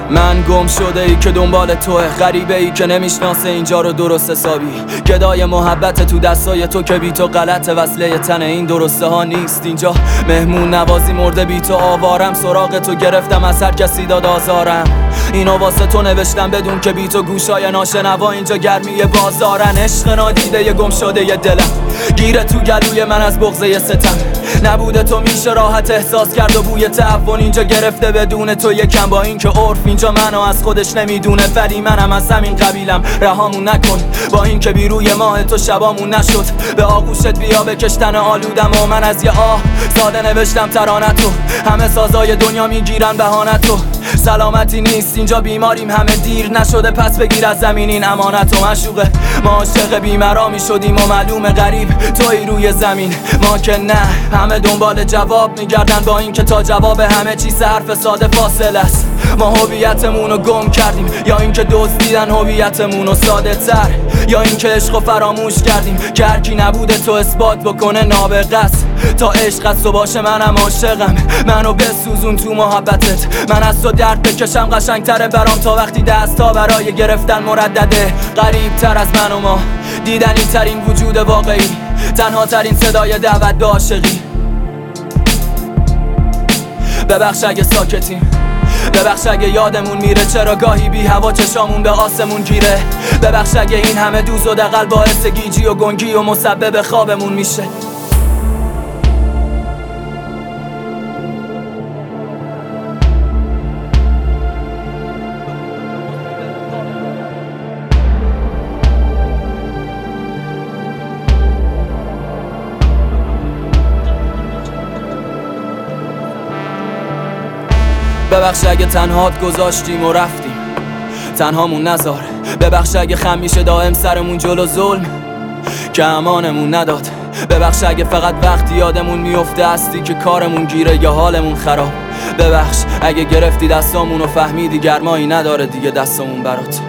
من گم شده ای که دنبال توه، غریبه ای که نمیشناسه اینجا رو درست حسابی. گدای محبت تو دستای تو که بی تو غلطه، وصله تن این درسته ها نیست اینجا. مهمون نوازی مرده بی تو آوارم، سراغ تو گرفتم از هر کسی داد آزارم. اینو واسه تو نوشتم بدون که بی تو گوشای ناشنوا اینجا گرمی بازارن. عشق نادیده ی گم شده ی دلم گیره تو گلوی من از بغضه ستم. نبوده تو میشه راحت احساس کرد و بوی تعفن اینجا گرفته بدون تو یکم. با این که عرف اینجا منو از خودش نمیدونه، ولی منم از همین قبیلم، رهامون نکن. با این که بی روی ماه تو شبامون نشد، به آغوشت بیا بکشتن آلودم و من از یه آه ساده نوشتم ترانتو. همه سازای دنیا میگیرن بهانتو، سلامتی نیست اینجا بیماریم، همه دیر نشده پس بگیر از زمین این امانتو. مشوقه ما عاشق بیمرامی شدیم و معلوم غریب توی روی زمین، ما که نه. همه دنبال جواب میگردن با این که تا جواب همه چیز حرف ساده فاصله است. ما هویتمون رو گم کردیم، یا این که دزدیدن هویتمون رو ساده تر، یا این که عشق رو فراموش کردیم که هرکی نبوده تو اثبات بکنه نابغه است. تا عشق از تو باشه منم عاشقم، منو بسوزون تو محبتت. من از تو درد بکشم قشنگتره برام تا وقتی دستا برای گرفتن مردده. قریب تر از من و ما، دیدنی ترین وجود واقعی، تنها ترین صدای دعوت به عاشقی. ببخش اگه ساکتیم، ببخش اگه یادمون میره، چرا گاهی بی هوا چشامون به آسمون گیره. ببخش اگه این همه دوز و دغل باعث گیجی و گنگی و مسبب خوابمون میشه. ببخش اگه تنهات گذاشتیم و رفتیم، تنهامون نذار. ببخش اگه خم میشه دائم سرمون جلو ظلم که امانمون نداد. ببخش اگه فقط وقتی یادمون میفته هستی که کارمون گیره یا حالمون خراب. ببخش اگه گرفتی دستامون و فهمیدی گرمایی نداره دیگه دستمون برات.